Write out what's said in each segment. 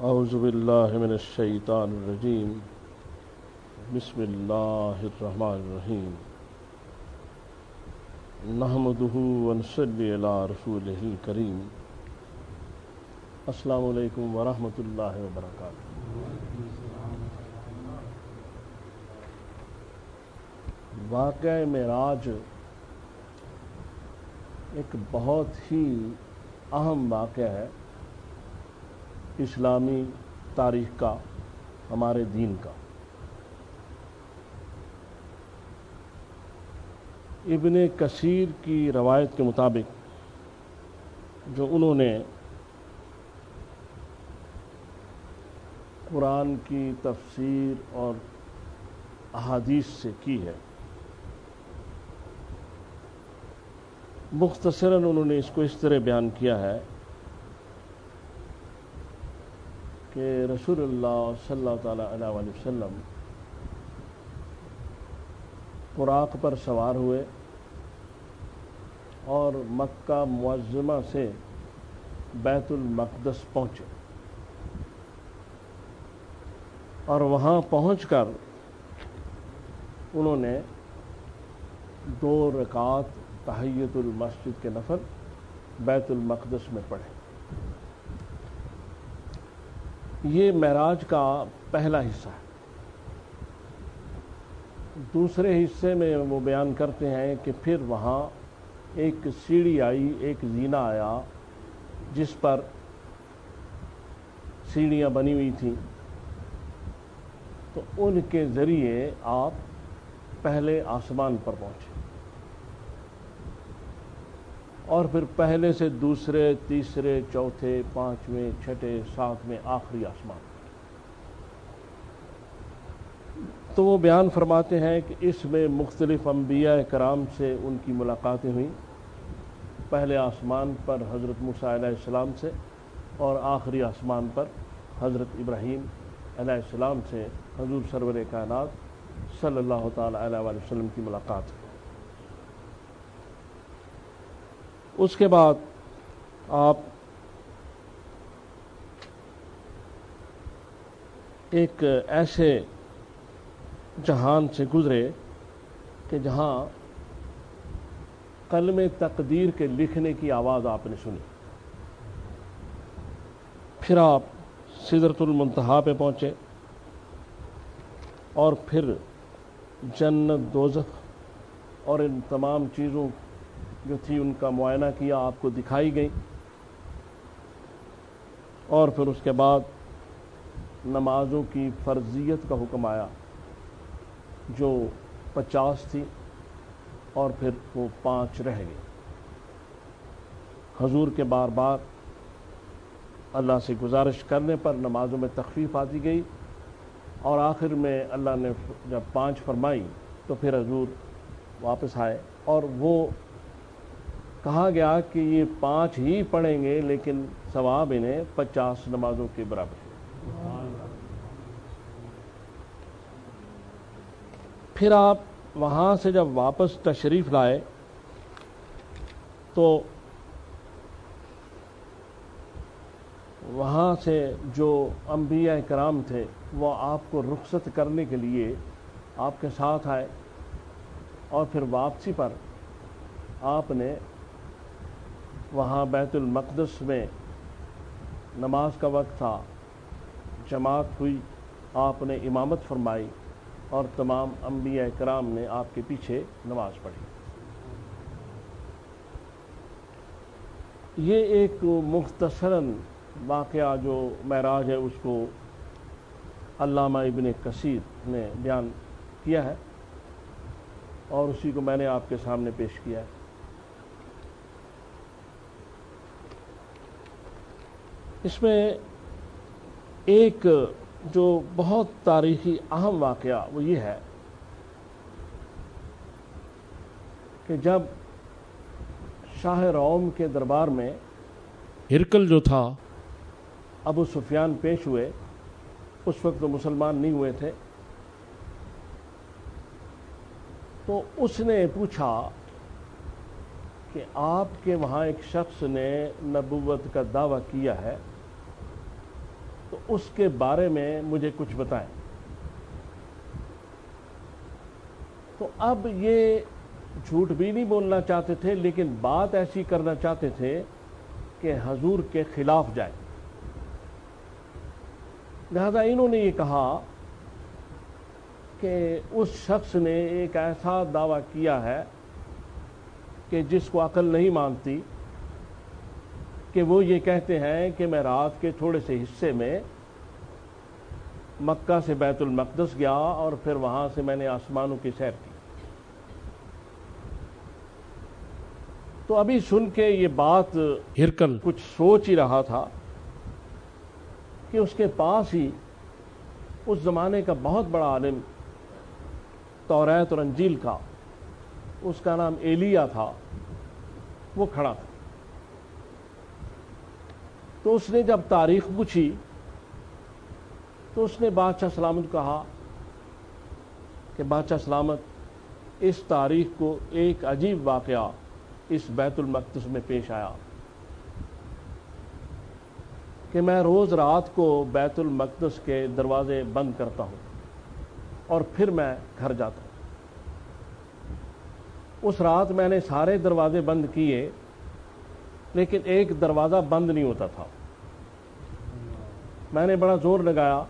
اعوذ باللہ من الشیطان الرجیم بسم اللہ الرحمن الرحیم نحمدہ ونصلی علی رسولہ الکریم السلام علیکم ورحمۃ اللہ وبرکاتہ۔ واقعہ معراج ایک بہت ہی اہم واقعہ ہے اسلامی تاریخ کا، ہمارے دین کا۔ ابن کثیر کی روایت کے مطابق جو انہوں نے قرآن کی تفسیر اور احادیث سے کی ہے، مختصراً انہوں نے اس کو اس طرح بیان کیا ہے کہ رسول اللہ صلی اللہ تعالیٰ علیہ وسلم براق پر سوار ہوئے اور مکہ معظمہ سے بیت المقدس پہنچے، اور وہاں پہنچ کر انہوں نے 2 رکعات تحیۃ المسجد کے نفل بیت المقدس میں پڑھے۔ یہ معراج کا پہلا حصہ ہے۔ دوسرے حصے میں وہ بیان کرتے ہیں کہ پھر وہاں ایک سیڑھی آئی، ایک زینہ آیا جس پر سیڑھیاں بنی ہوئی تھیں، تو ان کے ذریعے آپ پہلے آسمان پر پہنچے، اور پھر پہلے سے دوسرے، تیسرے، چوتھے، 5ویں، 6ٹھے، 7ویں، آخری آسمان۔ تو وہ بیان فرماتے ہیں کہ اس میں مختلف انبیاء کرام سے ان کی ملاقاتیں ہوئیں، پہلے آسمان پر حضرت موسیٰ علیہ السلام سے، اور آخری آسمان پر حضرت ابراہیم علیہ السلام سے حضور سرور کائنات صلی اللہ تعالیٰ علیہ وآلہ وسلم کی ملاقات ہوئی۔ اس کے بعد آپ ایک ایسے جہان سے گزرے کہ جہاں قلم تقدیر کے لکھنے کی آواز آپ نے سنی۔ پھر آپ سدرۃ المنتہا پہ پہنچے، اور پھر جنت، دوزخ اور ان تمام چیزوں جو تھی ان کا معائنہ کیا، آپ کو دکھائی گئی، اور پھر اس کے بعد نمازوں کی فرضیت کا حکم آیا جو 50 تھی، اور پھر وہ 5 رہ گئی۔ حضور کے بار بار اللہ سے گزارش کرنے پر نمازوں میں تخفیف آتی گئی، اور آخر میں اللہ نے جب 5 فرمائی تو پھر حضور واپس آئے، اور وہ کہا گیا کہ یہ 5 ہی پڑھیں گے لیکن ثواب انہیں 50 نمازوں کے برابر ہے۔ پھر آپ وہاں سے جب واپس تشریف لائے تو وہاں سے جو انبیاء کرام تھے وہ آپ کو رخصت کرنے کے لیے آپ کے ساتھ آئے، اور پھر واپسی پر آپ نے وہاں بیت المقدس میں نماز کا وقت تھا، جماعت ہوئی، آپ نے امامت فرمائی، اور تمام انبیاء کرام نے آپ کے پیچھے نماز پڑھی۔ یہ ایک مختصراً واقعہ جو معراج ہے اس کو علامہ ابن کثیر نے بیان کیا ہے، اور اسی کو میں نے آپ کے سامنے پیش کیا ہے۔ اس میں ایک جو بہت تاریخی اہم واقعہ وہ یہ ہے کہ جب شاہ روم کے دربار میں ہرقل جو تھا، ابو سفیان پیش ہوئے، اس وقت تو مسلمان نہیں ہوئے تھے، تو اس نے پوچھا کہ آپ کے وہاں ایک شخص نے نبوت کا دعویٰ کیا ہے، تو اس کے بارے میں مجھے کچھ بتائیں۔ تو اب یہ جھوٹ بھی نہیں بولنا چاہتے تھے، لیکن بات ایسی کرنا چاہتے تھے کہ حضور کے خلاف جائے۔ لہذا انہوں نے یہ کہا کہ اس شخص نے ایک ایسا دعویٰ کیا ہے کہ جس کو عقل نہیں مانتی، کہ وہ یہ کہتے ہیں کہ میں رات کے تھوڑے سے حصے میں مکہ سے بیت المقدس گیا اور پھر وہاں سے میں نے آسمانوں کی سیر کی۔ تو ابھی سن کے یہ بات ہرقل کچھ سوچ ہی رہا تھا کہ اس کے پاس ہی اس زمانے کا بہت بڑا عالم توریت اور انجیل کا، اس کا نام ایلیا تھا، وہ کھڑا تھا۔ تو اس نے جب تاریخ پوچھی تو اس نے بادشاہ سلامت کو کہا کہ بادشاہ سلامت، اس تاریخ کو ایک عجیب واقعہ اس بیت المقدس میں پیش آیا کہ میں روز رات کو بیت المقدس کے دروازے بند کرتا ہوں اور پھر میں گھر جاتا ہوں۔ اس رات میں نے سارے دروازے بند کیے، لیکن ایک دروازہ بند نہیں ہوتا تھا۔ میں نے بڑا زور لگایا،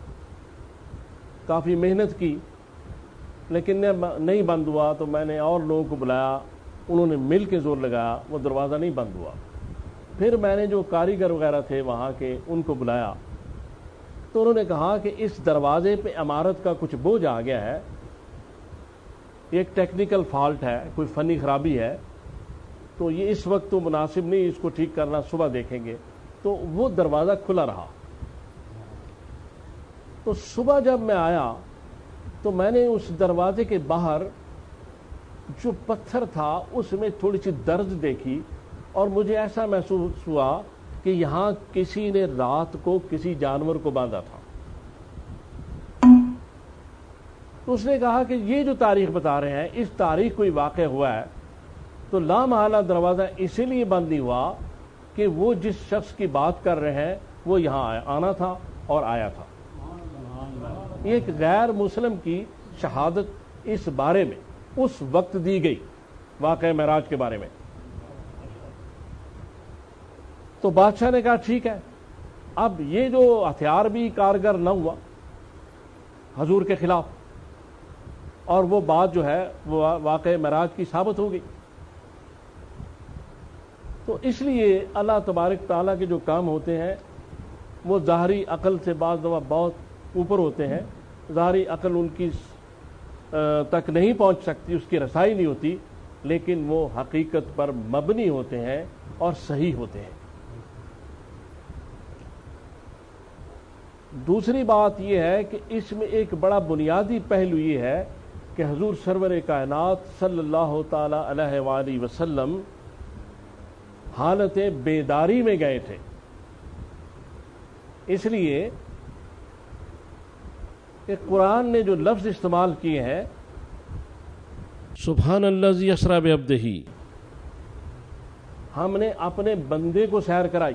کافی محنت کی، لیکن نہیں بند ہوا۔ تو میں نے اور لوگوں کو بلایا، انہوں نے مل کے زور لگایا، وہ دروازہ نہیں بند ہوا۔ پھر میں نے جو کاریگر وغیرہ تھے وہاں کے، ان کو بلایا، تو انہوں نے کہا کہ اس دروازے پہ عمارت کا کچھ بوجھ آ گیا ہے، ایک ٹیکنیکل فالٹ ہے، کوئی فنی خرابی ہے، تو یہ اس وقت تو مناسب نہیں، اس کو ٹھیک کرنا صبح دیکھیں گے۔ تو وہ دروازہ کھلا رہا۔ تو صبح جب میں آیا تو میں نے اس دروازے کے باہر جو پتھر تھا اس میں تھوڑی سی درد دیکھی، اور مجھے ایسا محسوس ہوا کہ یہاں کسی نے رات کو کسی جانور کو باندھا تھا۔ تو اس نے کہا کہ یہ جو تاریخ بتا رہے ہیں، اس تاریخ کوئی واقع ہوا ہے، تو لامحالہ دروازہ اسی لیے بند نہیں ہوا کہ وہ جس شخص کی بات کر رہے ہیں وہ یہاں آنا تھا اور آیا تھا۔ ایک غیر مسلم کی شہادت اس بارے میں اس وقت دی گئی، واقعہ معراج کے بارے میں۔ تو بادشاہ نے کہا ٹھیک ہے، اب یہ جو ہتھیار بھی کارگر نہ ہوا حضور کے خلاف، اور وہ بات جو ہے وہ واقعہ معراج کی ثابت ہو گئی۔ تو اس لیے اللہ تبارک تعالیٰ کے جو کام ہوتے ہیں وہ ظاہری عقل سے بعض دفعہ بہت اوپر ہوتے ہیں، ظاہری عقل ان کی تک نہیں پہنچ سکتی، اس کی رسائی نہیں ہوتی، لیکن وہ حقیقت پر مبنی ہوتے ہیں اور صحیح ہوتے ہیں۔ دوسری بات یہ ہے کہ اس میں ایک بڑا بنیادی پہلو یہ ہے کہ حضور سرور کائنات صلی اللہ تعالی علیہ وآلہ وسلم حالت بیداری میں گئے تھے۔ اس لیے کہ قرآن نے جو لفظ استعمال کیے ہیں، سبحان الذی اسری بعبدہ، ہم نے اپنے بندے کو سیر کرائی۔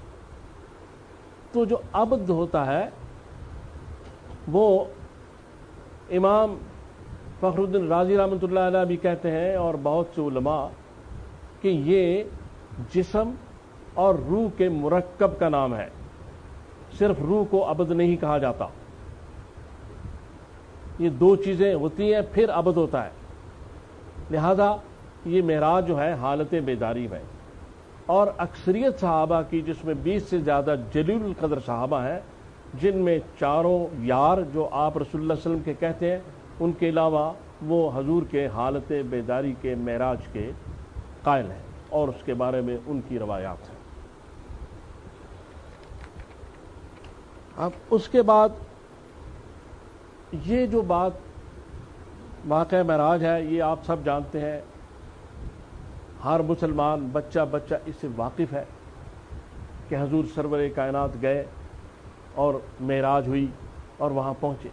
تو جو عبد ہوتا ہے وہ امام فخر الدین رازی رحمۃ اللہ علیہ بھی کہتے ہیں، اور بہت سے علماء، کہ یہ جسم اور روح کے مرکب کا نام ہے، صرف روح کو عبد نہیں کہا جاتا۔ یہ دو چیزیں ہوتی ہیں پھر عبد ہوتا ہے۔ لہذا یہ معراج جو ہے حالت بیداری میں، اور اکثریت صحابہ کی، جس میں 20 سے زیادہ جلیل القدر صحابہ ہیں، جن میں چاروں یار جو آپ رسول اللہ صلی اللہ علیہ وسلم کے کہتے ہیں، ان کے علاوہ وہ حضور کے حالت بیداری کے معراج کے قائل ہیں، اور اس کے بارے میں ان کی روایات ہیں۔ اب اس کے بعد یہ جو بات واقعہ معراج ہے، یہ آپ سب جانتے ہیں، ہر مسلمان بچہ بچہ اس سے واقف ہے کہ حضور سرور کائنات گئے اور معراج ہوئی اور وہاں پہنچے۔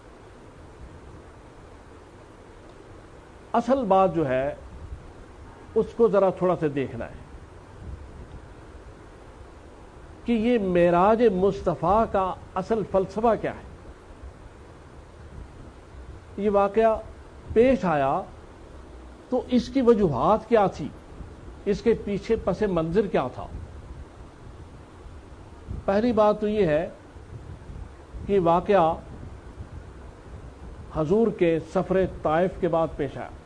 اصل بات جو ہے اس کو ذرا تھوڑا سا دیکھنا ہے کہ یہ معراج مصطفیٰ کا اصل فلسفہ کیا ہے. یہ واقعہ پیش آیا تو اس کی وجوہات کیا تھی, اس کے پیچھے پس منظر کیا تھا. پہلی بات تو یہ ہے کہ واقعہ حضور کے سفر طائف کے بعد پیش آیا.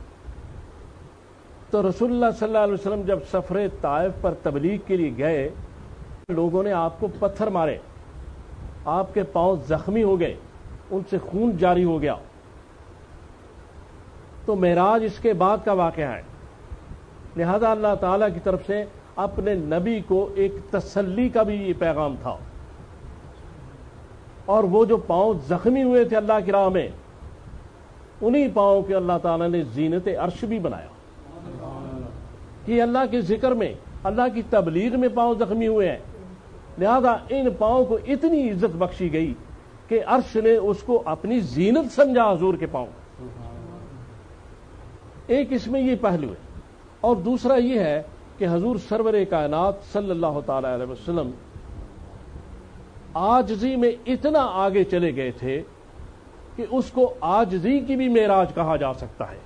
تو رسول اللہ صلی اللہ علیہ وسلم جب سفر طائف پر تبلیغ کے لیے گئے, لوگوں نے آپ کو پتھر مارے, آپ کے پاؤں زخمی ہو گئے, ان سے خون جاری ہو گیا. تو معراج اس کے بعد کا واقعہ ہے. لہذا اللہ تعالی کی طرف سے اپنے نبی کو ایک تسلی کا بھی یہ پیغام تھا. اور وہ جو پاؤں زخمی ہوئے تھے اللہ کی راہ میں, انہی پاؤں کے اللہ تعالیٰ نے زینت عرش بھی بنایا کہ اللہ کے ذکر میں, اللہ کی تبلیغ میں پاؤں زخمی ہوئے ہیں. لہذا ان پاؤں کو اتنی عزت بخشی گئی کہ عرش نے اس کو اپنی زینت سمجھا حضور کے پاؤں. ایک اس میں یہ پہلو ہے. اور دوسرا یہ ہے کہ حضور سرور کائنات صلی اللہ تعالی علیہ وسلم عاجزی میں اتنا آگے چلے گئے تھے کہ اس کو عاجزی کی بھی معراج کہا جا سکتا ہے.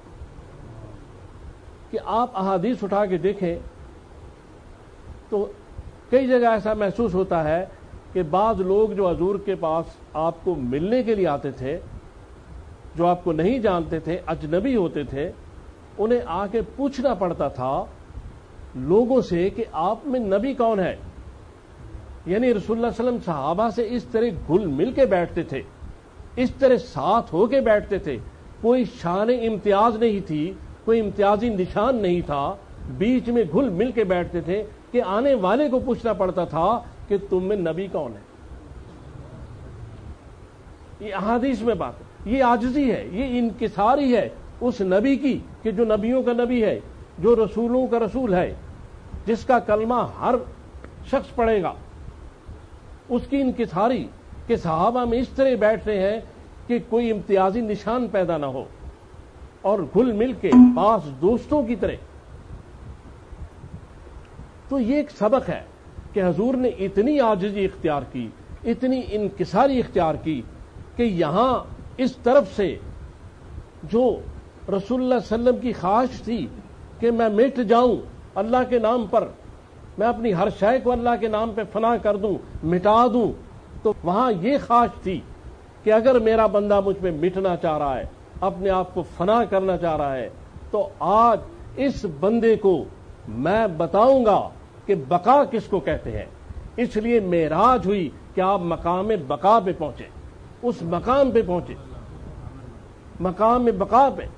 کہ آپ احادیث اٹھا کے دیکھیں تو کئی جگہ ایسا محسوس ہوتا ہے کہ بعض لوگ جو حضور کے پاس آپ کو ملنے کے لیے آتے تھے, جو آپ کو نہیں جانتے تھے, اجنبی ہوتے تھے, انہیں آ کے پوچھنا پڑتا تھا لوگوں سے کہ آپ میں نبی کون ہے. یعنی رسول اللہ صلی اللہ علیہ وسلم صحابہ سے اس طرح گھل مل کے بیٹھتے تھے, اس طرح ساتھ ہو کے بیٹھتے تھے. کوئی شان امتیاز نہیں تھی, کوئی امتیازی نشان نہیں تھا, بیچ میں گھل مل کے بیٹھتے تھے کہ آنے والے کو پوچھنا پڑتا تھا کہ تم میں نبی کون ہے. یہ احادیث میں بات ہے, یہ عاجزی ہے, یہ انکساری ہے اس نبی کی کہ جو نبیوں کا نبی ہے, جو رسولوں کا رسول ہے, جس کا کلمہ ہر شخص پڑھے گا. اس کی انکساری کہ صحابہ میں اس طرح بیٹھ رہے ہیں کہ کوئی امتیازی نشان پیدا نہ ہو اور گھل مل کے پاس دوستوں کی طرح. تو یہ ایک سبق ہے کہ حضور نے اتنی عاجزی اختیار کی, اتنی انکساری اختیار کی کہ یہاں اس طرف سے جو رسول اللہ صلی اللہ علیہ وسلم کی خواہش تھی کہ میں مٹ جاؤں اللہ کے نام پر, میں اپنی ہر شے کو اللہ کے نام پہ فنا کر دوں, مٹا دوں, تو وہاں یہ خواہش تھی کہ اگر میرا بندہ مجھ پہ مٹنا چاہ رہا ہے, اپنے آپ کو فنا کرنا چاہ رہا ہے, تو آج اس بندے کو میں بتاؤں گا کہ بقا کس کو کہتے ہیں. اس لیے معراج ہوئی کہ آپ مقام بقا پہ پہنچے, اس مقام پہ پہنچے, مقام بقا پہ,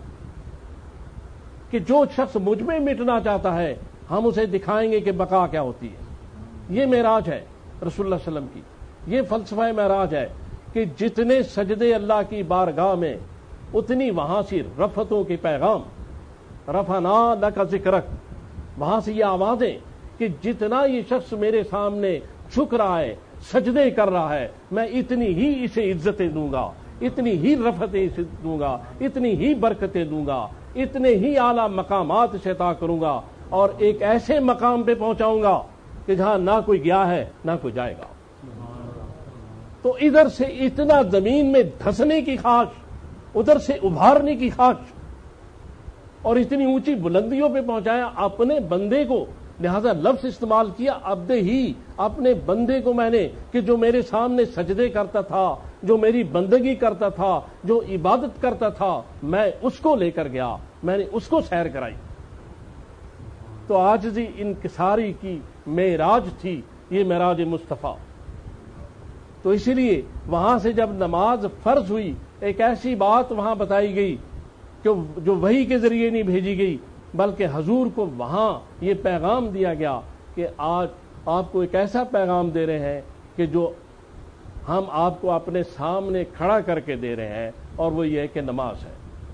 کہ جو شخص مجھ میں مٹنا چاہتا ہے ہم اسے دکھائیں گے کہ بقا کیا ہوتی ہے. یہ معراج ہے رسول اللہ صلی اللہ علیہ وسلم کی, یہ فلسفہ معراج ہے کہ جتنے سجدے اللہ کی بارگاہ میں اتنی وہاں سے رفتوں کے پیغام, رفعنا لک ذکرک, وہاں سے یہ آوازیں کہ جتنا یہ شخص میرے سامنے جھک رہا ہے, سجدے کر رہا ہے, میں اتنی ہی اسے عزتیں دوں گا, اتنی ہی رفتیں دوں گا, اتنی ہی برکتیں دوں گا, اتنے ہی اعلیٰ مقامات سے عطا کروں گا, اور ایک ایسے مقام پہ پہنچاؤں گا کہ جہاں نہ کوئی گیا ہے نہ کوئی جائے گا. تو ادھر سے اتنا زمین میں دھسنے کی خواہش, ادھر سے ابھارنے کی خواہش, اور اتنی اونچی بلندیوں پہ پہنچایا اپنے بندے کو. لہذا لفظ استعمال کیا عبد ہی, اپنے بندے کو میں نے, کہ جو میرے سامنے سجدے کرتا تھا, جو میری بندگی کرتا تھا, جو عبادت کرتا تھا, میں اس کو لے کر گیا, میں نے اس کو سیر کرائی. تو عاجزی انکساری کی معراج تھی یہ معراج مصطفیٰ. تو اسی لیے وہاں سے جب نماز فرض ہوئی, ایک ایسی بات وہاں بتائی گئی کہ جو وحی کے ذریعے نہیں بھیجی گئی, بلکہ حضور کو وہاں یہ پیغام دیا گیا کہ آج آپ کو ایک ایسا پیغام دے رہے ہیں کہ جو ہم آپ کو اپنے سامنے کھڑا کر کے دے رہے ہیں, اور وہ یہ ہے کہ نماز ہے.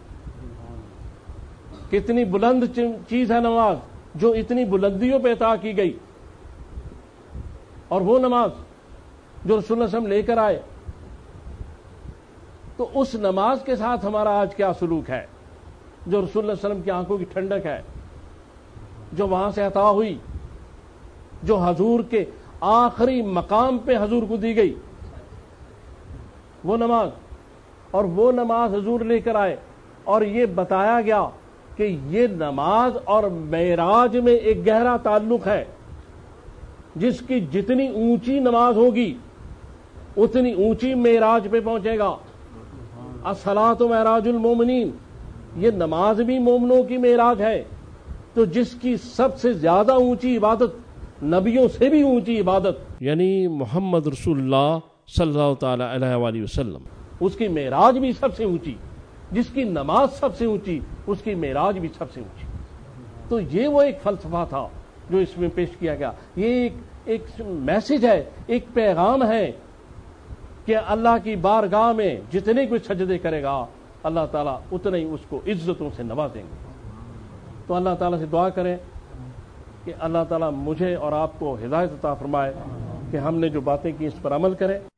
کتنی بلند چیز ہے نماز, جو اتنی بلندیوں پہ عطا کی گئی, اور وہ نماز جو رسول اللہ صلی اللہ علیہ وسلم لے کر آئے. تو اس نماز کے ساتھ ہمارا آج کیا سلوک ہے, جو رسول اللہ صلی اللہ علیہ وسلم کی آنکھوں کی ٹھنڈک ہے, جو وہاں سے عطا ہوئی, جو حضور کے آخری مقام پہ حضور کو دی گئی وہ نماز، اور وہ نماز حضور لے کر آئے، اور یہ بتایا گیا کہ یہ نماز اور معراج میں ایک گہرا تعلق ہے، جس کی جتنی اونچی نماز ہوگی اتنی اونچی معراج پہ پہنچے گا۔ الصلاۃ معراج المومنین، یہ نماز بھی مومنوں کی معراج ہے، تو جس کی سب سے زیادہ اونچی عبادت، نبیوں سے بھی اونچی عبادت، یعنی محمد رسول اللہ صلی اللہ تعالی علیہ وآلہ وسلم، اس کی معراج بھی سب سے اونچی، جس کی نماز سب سے اونچی اس کی معراج بھی سب سے اونچی۔ تو یہ وہ ایک فلسفہ تھا جو اس میں پیش کیا گیا، یہ ایک میسج ہے، ایک پیغام ہے کہ اللہ کی بارگاہ میں جتنے کوئی سجدے کرے گا اللہ تعالیٰ اتنے ہی اس کو عزتوں سے نوازیں گے۔ تو اللہ تعالیٰ سے دعا کریں کہ اللہ تعالیٰ مجھے اور آپ کو ہدایت عطا فرمائے کہ ہم نے جو باتیں کی اس پر عمل کریں۔